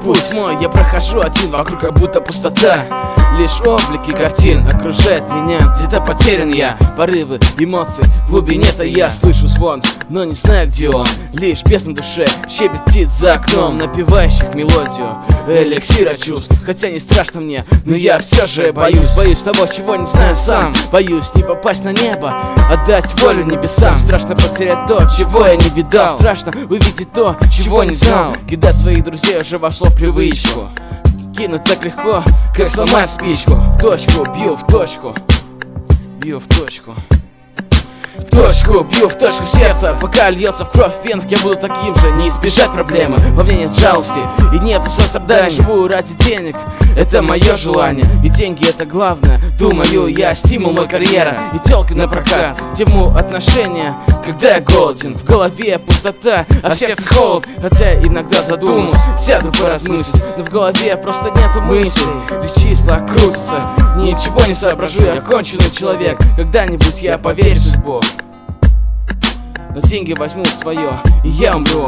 путь мой я прохожу один, вокруг как будто пустота. Лишь облики картин окружают меня, где-то потерян я. Порывы, эмоции, в глубине-то я слышу звон, но не знаю, где он. Лишь песня в душе щебетит за окном, напевающих мелодию эликсира чувств. Хотя не страшно мне, но я все же боюсь. Боюсь того, чего не знаю сам. Боюсь не попасть на небо, отдать волю небесам. Страшно потерять то, чего я не видал. Страшно увидеть то, чего не знал. Кидать своих друзей уже вошло в привычку. Кинуть так легко, как сломать спичку. В точку, бью в точку. Бью в точку. В точку, бью в точку сердца. Пока льется в кровь вен, я буду таким же. Не избежать проблемы, во мне нет жалости и нету сострадания. Живу ради денег, это мое желание. И деньги это главное, думаю я. Стимул мой карьера и телки на прокат. Тему отношения, когда я голоден. В голове пустота, а в сердце холод. Хотя иногда задумаюсь, сяду поразмыслить, но в голове просто нету мыслей. Лишь числа крутятся, ничего не соображу. Я конченый человек, когда-нибудь я поверю в судьбу. Но деньги возьмут свое, и я умру.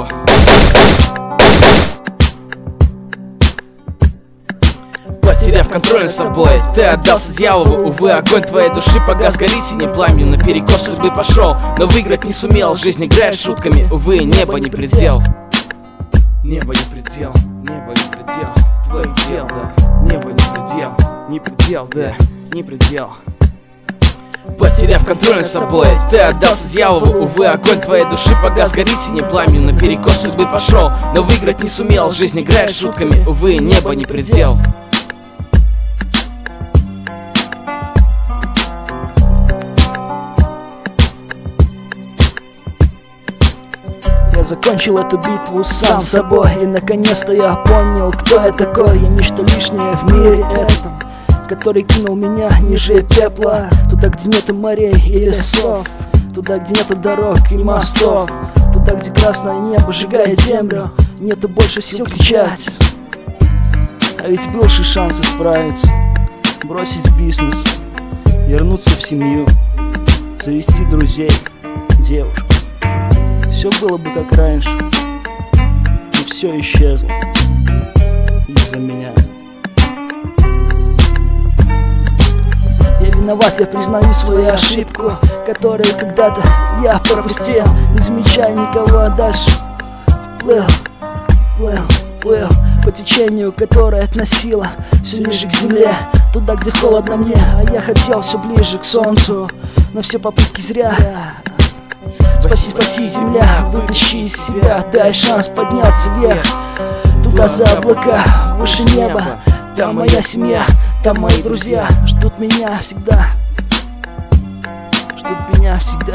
Потеряв контроль над собой, ты отдался дьяволу. Увы, огонь твоей души погас, горит синим пламенем. Наперекос судьбы пошел, но выиграть не сумел. Жизнь играет шутками, увы, небо не предел. Небо не предел, небо не предел. Твоих дел, да, небо не предел. Не предел, да, не предел. Потеряв контроль над собой, ты отдался дьяволу. Увы, огонь твоей души погас, горит синим пламенем. Наперекос судьбы пошел, но выиграть не сумел. Жизнь играет шутками, увы, небо не предел. Я закончил эту битву сам с собой, и наконец-то я понял, кто я такой. Я ничто лишнее в мире этом, который кинул меня ниже пепла. Туда, где нету морей и лесов, туда, где нету дорог и мостов, туда, где красное небо сжигает землю. Нету больше сил кричать, а ведь был же шанс исправиться, бросить бизнес, вернуться в семью, завести друзей, девушку. Все было бы как раньше, и все исчезло из-за меня. Я виноват, я признаю свою ошибку, которую когда-то я пропустил, не замечая никого, а дальше плыл по течению, которое относило все ниже к земле, туда, где холодно мне, а я хотел все ближе к солнцу, но все попытки зря. Спаси, спаси, земля, вытащи из себя, дай шанс подняться вверх, туда за облака, выше неба. Там моя семья, там мои друзья ждут меня всегда, ждут меня всегда.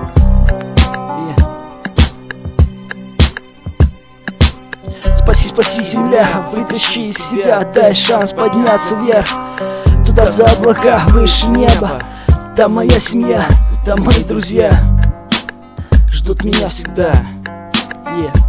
Спаси, спаси, земля, вытащи из себя, дай шанс подняться вверх, туда за облака, выше неба. Там моя семья, там мои друзья ждут меня всегда.